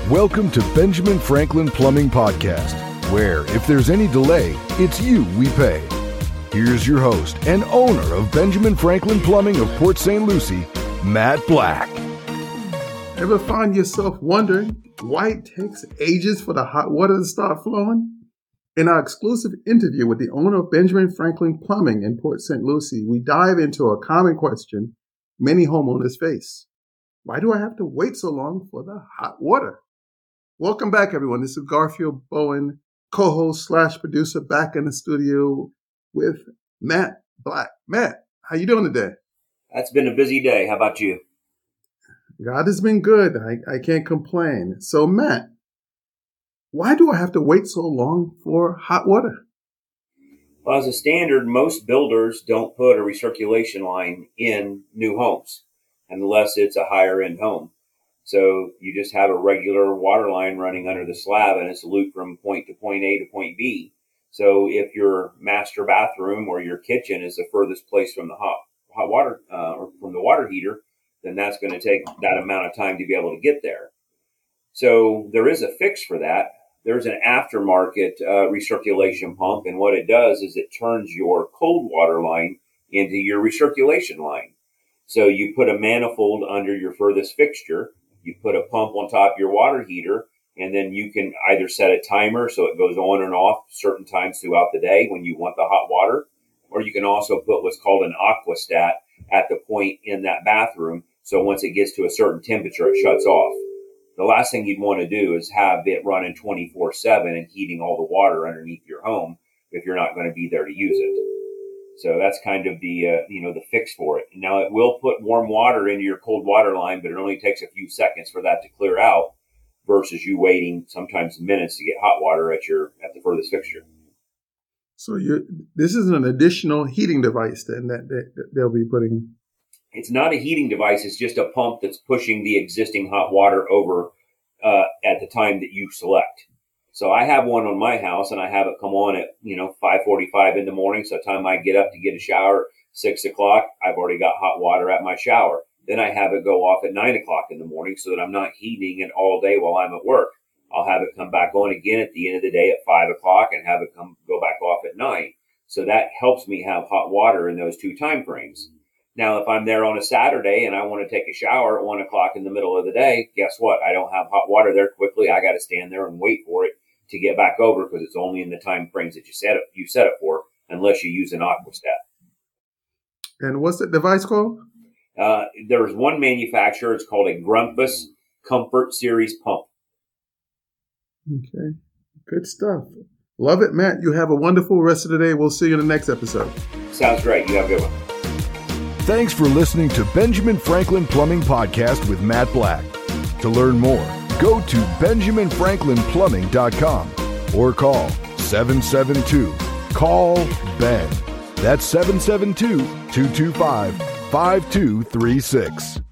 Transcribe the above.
Welcome to Benjamin Franklin Plumbing Podcast, where if there's any delay, it's you we pay. Here's your host and owner of Benjamin Franklin Plumbing of Port St. Lucie, Matt Black. Ever find yourself wondering why it takes ages for the hot water to start flowing? In our exclusive interview with the owner of Benjamin Franklin Plumbing in Port St. Lucie, we dive into a common question many homeowners face. Why do I have to wait so long for the hot water? Welcome back, everyone. This is Garfield Bowen, co-host / producer, back in the studio with Matt Black. Matt, how you doing today? That's been a busy day. How about you? God has been good. I can't complain. So, Matt, why do I have to wait so long for hot water? Well, as a standard, most builders don't put a recirculation line in new homes unless it's a higher end home. So you just have a regular water line running under the slab and it's looped from point to point A to point B. So if your master bathroom or your kitchen is the furthest place from the hot water or from the water heater, then that's going to take that amount of time to be able to get there. So there is a fix for that. There's an aftermarket recirculation pump, and what it does is it turns your cold water line into your recirculation line. So you put a manifold under your furthest fixture, you put a pump on top of your water heater, and then you can either set a timer so it goes on and off certain times throughout the day when you want the hot water, or you can also put what's called an aquastat at the point in that bathroom. So once it gets to a certain temperature, it shuts off. The last thing you'd want to do is have it running 24/7 and heating all the water underneath your home if you're not going to be there to use it. So that's kind of the fix for it. Now it will put warm water into your cold water line, but it only takes a few seconds for that to clear out versus you waiting sometimes minutes to get hot water at the furthest fixture. So this is an additional heating device then that they'll be putting in. It's not a heating device. It's just a pump that's pushing the existing hot water over at the time that you select. So I have one on my house, and I have it come on at 5:45 in the morning. So the time I get up to get a shower, 6 o'clock, I've already got hot water at my shower. Then I have it go off at 9 o'clock in the morning so that I'm not heating it all day while I'm at work. I'll have it come back on again at the end of the day at 5 o'clock and have it go back off at 9. So that helps me have hot water in those two time frames. Now, if I'm there on a Saturday and I want to take a shower at 1 o'clock in the middle of the day, guess what? I don't have hot water there quickly. I got to stand there and wait for it to get back over because it's only in the time frames that you set it for, unless you use an aquastat. And what's the device called? There's one manufacturer. It's called a Grumpus Comfort Series pump. Okay, good stuff. Love it, Matt. You have a wonderful rest of the day. We'll see you in the next episode. Sounds great. You have a good one. Thanks for listening to Benjamin Franklin Plumbing Podcast with Matt Black. To learn more, go to benjaminfranklinplumbing.com or call 772-CALL-BEN. That's 772-225-5236.